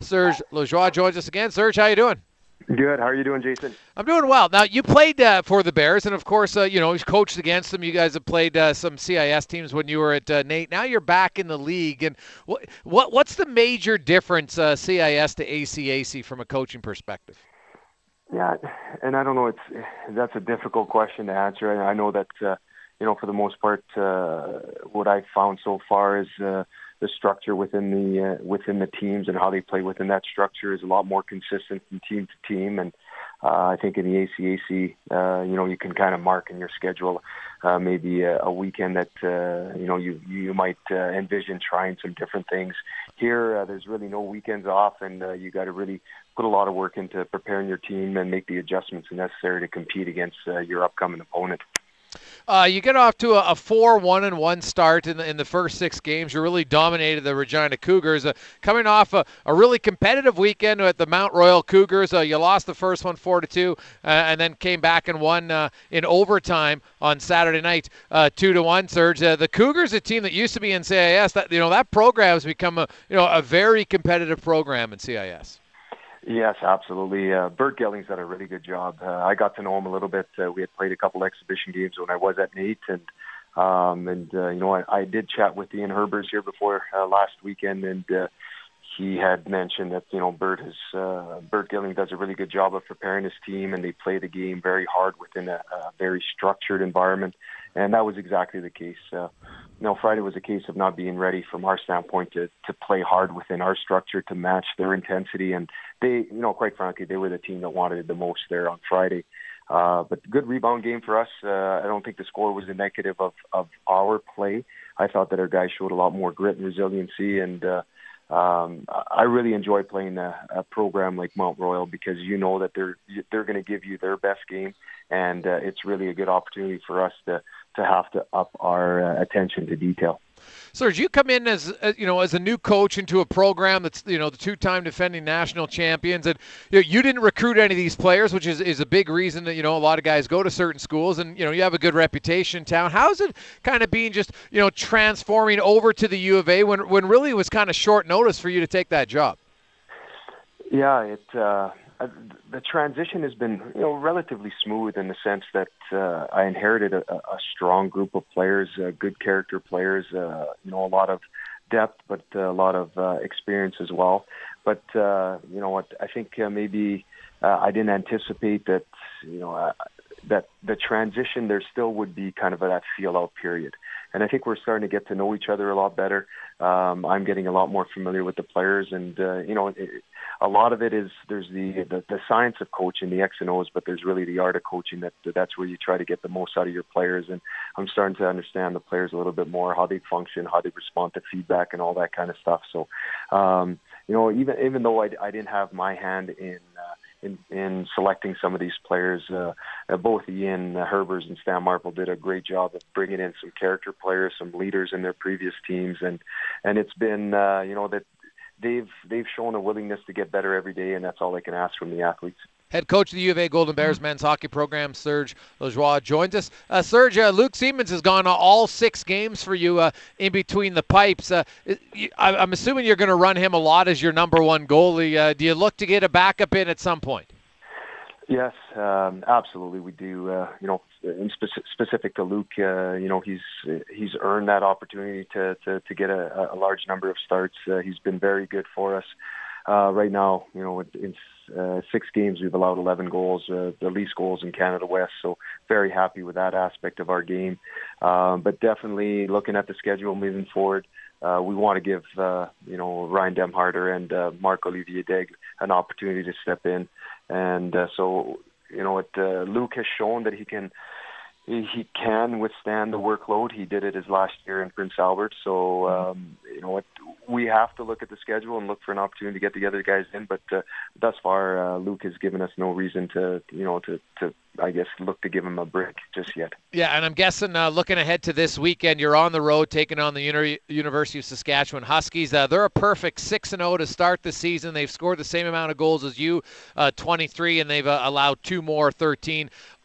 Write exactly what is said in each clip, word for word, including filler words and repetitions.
Serge Lajoie joins us again. Serge, how you doing? Good. How are you doing, Jason? I'm doing well. Now, you played uh, for the Bears, and of course, uh, you know, he's coached against them. You guys have played uh, some C I S teams when you were at uh, Nate. Now you're back in the league. And what, what what's the major difference, uh, C I S to A C A C, from a coaching perspective? Yeah, and I don't know. It's that's a difficult question to answer. I know that uh, you know, for the most part, uh, what I've found so far is uh, the structure within the uh, within the teams and how they play within that structure is a lot more consistent from team to team. And uh, I think in the A C A C, uh, you know, you can kind of mark in your schedule uh, maybe a, a weekend that uh, you know you you might uh, envision trying some different things. Here, uh, there's really no weekends off, and uh, you got to really put a lot of work into preparing your team and make the adjustments necessary to compete against uh, your upcoming opponent. Uh, you get off to a, a four one and one start in the, in the first six games. You really dominated the Regina Cougars. Uh, coming off a, a really competitive weekend at the Mount Royal Cougars, uh, you lost the first one four to two, uh, and then came back and won uh, in overtime on Saturday night, uh, two to one. Serge, uh, the Cougars, a team that used to be in C I S, that you know that program has become a you know a very competitive program in C I S. Yes, absolutely. Uh, Bert Gelling's done a really good job. Uh, I got to know him a little bit. Uh, we had played a couple exhibition games when I was at Nate, and um, and uh, you know I, I did chat with Ian Herbers here before uh, last weekend, and uh, he had mentioned that you know Bert has uh, Bert Gilling does a really good job of preparing his team, and they play the game very hard within a, a very structured environment, and that was exactly the case. Uh, You know, Friday was a case of not being ready from our standpoint to, to play hard within our structure to match their intensity. And they, you know, quite frankly, they were the team that wanted it the most there on Friday. Uh, but good rebound game for us. Uh, I don't think the score was indicative of, of our play. I thought that our guys showed a lot more grit and resiliency. And uh, um, I really enjoy playing a, a program like Mount Royal because you know that they're they're going to give you their best game. And uh, it's really a good opportunity for us to to have to up our uh, attention to detail. Serge, you come in as uh, you know as a new coach into a program that's you know the two-time defending national champions, and you know, you didn't recruit any of these players, which is, is a big reason that you know a lot of guys go to certain schools, and you know you have a good reputation in town. How's it kind of being just you know transforming over to the U of A when when really it was kind of short notice for you to take that job? Yeah, it. Uh... The transition has been, you know, relatively smooth in the sense that uh, I inherited a, a strong group of players, uh, good character players, uh, you know, a lot of depth, but a lot of uh, experience as well. But, uh, you know what, I think uh, maybe uh, I didn't anticipate that, you know, uh, that the transition, there still would be kind of a, that feel-out period. And I think we're starting to get to know each other a lot better. Um, I'm getting a lot more familiar with the players, and uh, you know, it, a lot of it is there's the, the the science of coaching, the X and O's, but there's really the art of coaching. That that's where you try to get the most out of your players. And I'm starting to understand the players a little bit more, how they function, how they respond to feedback, and all that kind of stuff. So, um, you know, even even though I, I didn't have my hand in. Uh, In, in selecting some of these players, uh, uh, both Ian uh, Herbers and Stan Marple did a great job of bringing in some character players, some leaders in their previous teams, and and it's been uh, you know that they've they've shown a willingness to get better every day, and that's all I can ask from the athletes. Head coach of the U of A Golden Bears men's hockey program, Serge Lajoie, joins us. Uh, Serge, uh, Luke Siemens has gone all six games for you uh, in between the pipes. Uh, I, I'm assuming you're going to run him a lot as your number one goalie. Uh, do you look to get a backup in at some point? Yes, um, absolutely, we do. Uh, you know, in speci- specific to Luke, uh, you know, he's he's earned that opportunity to to, to get a, a large number of starts. Uh, he's been very good for us. Uh, right now, you know, in uh, six games, we've allowed eleven goals, uh, the least goals in Canada West. So very happy with that aspect of our game. Um, but definitely looking at the schedule moving forward, uh, we want to give, uh, you know, Ryan Demharter and uh, Marc-Olivier Daigle an opportunity to step in. And uh, so, you know, it, uh, Luke has shown that he can he, he can withstand the workload. He did it his last year in Prince Albert. So, um, you know, it, we have to look at the schedule and look for an opportunity to get the other guys in. But uh, thus far, uh, Luke has given us no reason to, you know, to, to I guess, look to give him a break just yet. Yeah, and I'm guessing uh, looking ahead to this weekend, you're on the road taking on the Uni- University of Saskatchewan Huskies. Uh, they're a perfect six and oh to start the season. They've scored the same amount of goals as you, uh, twenty-three, and they've uh, allowed two more, thirteen.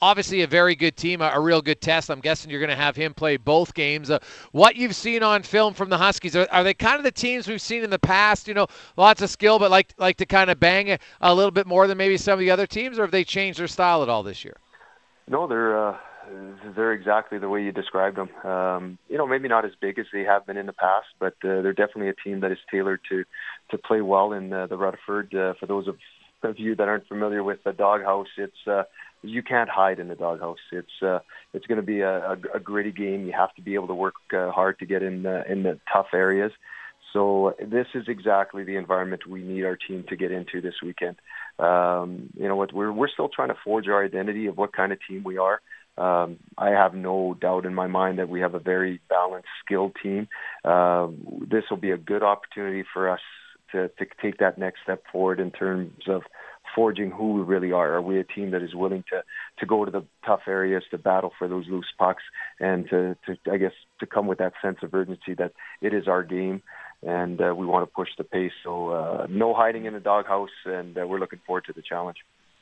obviously a very good team, a, a real good test. I'm guessing you're going to have him play both games. Uh, what you've seen on film from the Huskies, are, are they kind of the teams we've seen in the past? You know, lots of skill, but like like to kind of bang a, a little bit more than maybe some of the other teams, or have they changed their style at all this year? No, they're uh, they're exactly the way you described them. Um, you know, maybe not as big as they have been in the past, but uh, they're definitely a team that is tailored to to play well in uh, the Rutherford. Uh, for those of, of you that aren't familiar with the Doghouse, it's uh, you can't hide in the Doghouse. It's uh, it's going to be a, a, a gritty game. You have to be able to work uh, hard to get in uh, in the tough areas. So this is exactly the environment we need our team to get into this weekend. Um, you know what? We're we're still trying to forge our identity of what kind of team we are. Um, I have no doubt in my mind that we have a very balanced, skilled team. Uh, this will be a good opportunity for us to, to take that next step forward in terms of forging who we really are. Are we a team that is willing to, to go to the tough areas, to battle for those loose pucks, and to, to I guess, to come with that sense of urgency that it is our game, and uh, we want to push the pace. So uh, no hiding in the Doghouse, and uh, we're looking forward to the challenge.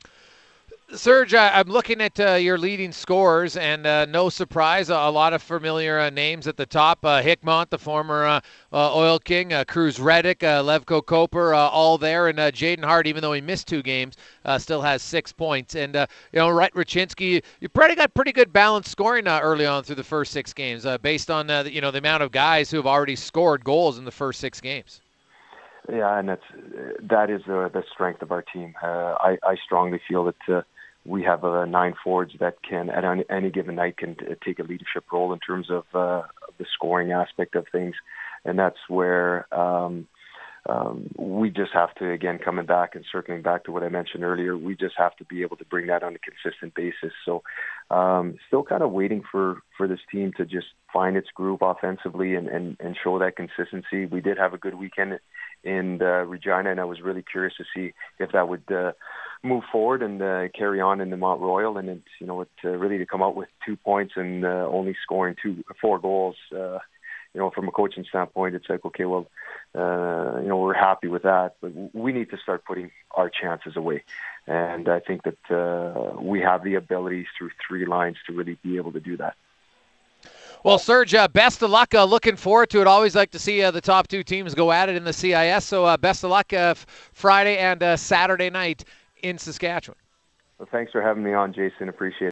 Serge, I'm looking at uh, your leading scorers, and uh, no surprise, a lot of familiar uh, names at the top. Uh, Hickmont, the former uh, uh, Oil King, uh, Cruz Reddick, uh, Levko Koper, uh, all there. And uh, Jaden Hart, even though he missed two games, uh, still has six points. And, uh, you know, Rhett Raczynski, you pretty got pretty good balanced scoring uh, early on through the first six games uh, based on, uh, the, you know, the amount of guys who have already scored goals in the first six games. Yeah, and that's, that is uh, the strength of our team. Uh, I, I strongly feel that uh, we have uh, nine forwards that can, at any, any given night, can t- take a leadership role in terms of uh, the scoring aspect of things. And that's where um, um, we just have to, again, coming back and circling back to what I mentioned earlier, we just have to be able to bring that on a consistent basis. So um, still kind of waiting for, for this team to just find its groove offensively and, and, and show that consistency. We did have a good weekend in uh, Regina, and I was really curious to see if that would uh, move forward and uh, carry on in the Mount Royal. And it's, you know, it, uh, really to come out with two points and uh, only scoring two, four goals, uh, you know, from a coaching standpoint, it's like, okay, well, uh, you know, we're happy with that, but we need to start putting our chances away. And I think that uh, we have the abilities through three lines to really be able to do that. Well, Serge, uh, best of luck. Uh, looking forward to it. Always like to see uh, the top two teams go at it in the C I S. So uh, best of luck uh, f- Friday and uh, Saturday night in Saskatchewan. Well, thanks for having me on, Jason. Appreciate it.